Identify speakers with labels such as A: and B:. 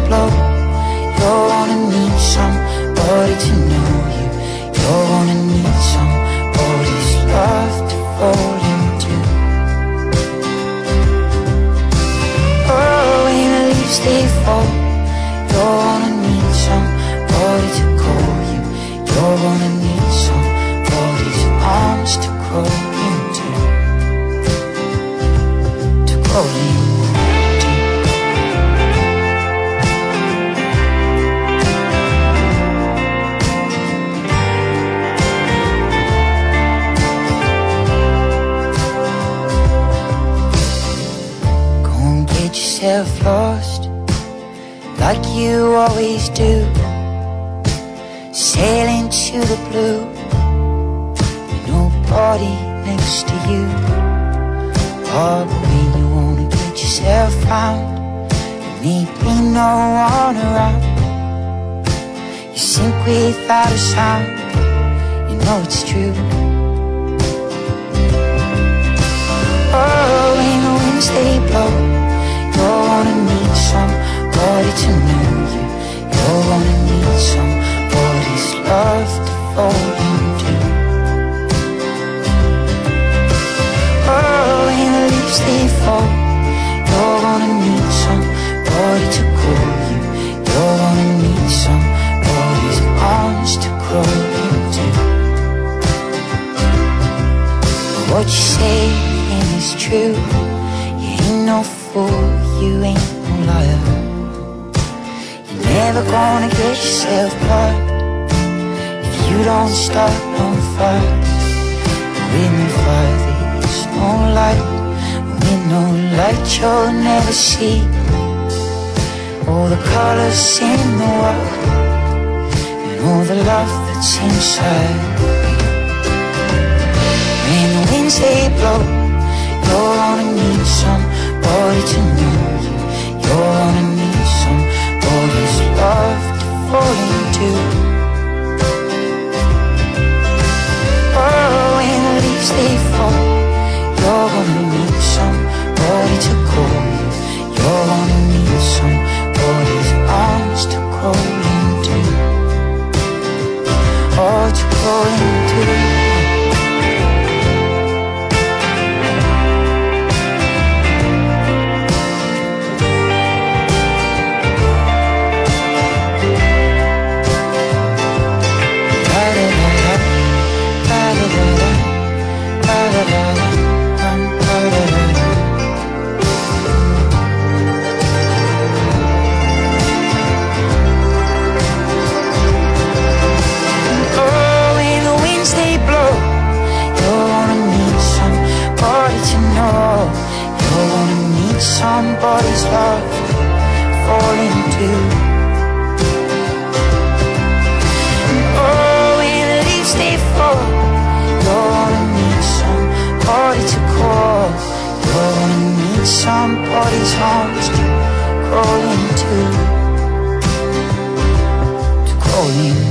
A: blow, you're gonna need somebody to know you. You're gonna need somebody's love to fall into. Oh, when the leaves they fall, you're gonna need somebody to call you. You're gonna need somebody's arms to crawl into. To crawl into. Yourself lost like you always do, sailing to the blue with nobody next to you. Oh, but when you wanna get yourself found and maybe no one around, you sink without a sound, you know it's true. Oh, when the winds they blow, you're gonna need somebody to know you. You're gonna need somebody's love to fall into. Oh, when the leaves they fall, you're gonna need somebody to call you. You're gonna need somebody's arms to crawl into. But what you say is true, you ain't no fool, you ain't no liar. You're never gonna get yourself caught if you don't start on fire. With no fire there's no light, with no light you'll never see all the colors in the world and all the love that's inside. When the winds they blow, you're gonna need somebody to know you. You're gonna need somebody's love to fall into. Oh, when the leaves they fall, you're gonna need somebody to call you. You're gonna need somebody's arms to crawl into. Oh, to crawl into. Somebody's love fall into. Oh, when the leaves they fall, you're gonna need somebody to call. You're gonna need somebody's arms to crawl into. To crawl into.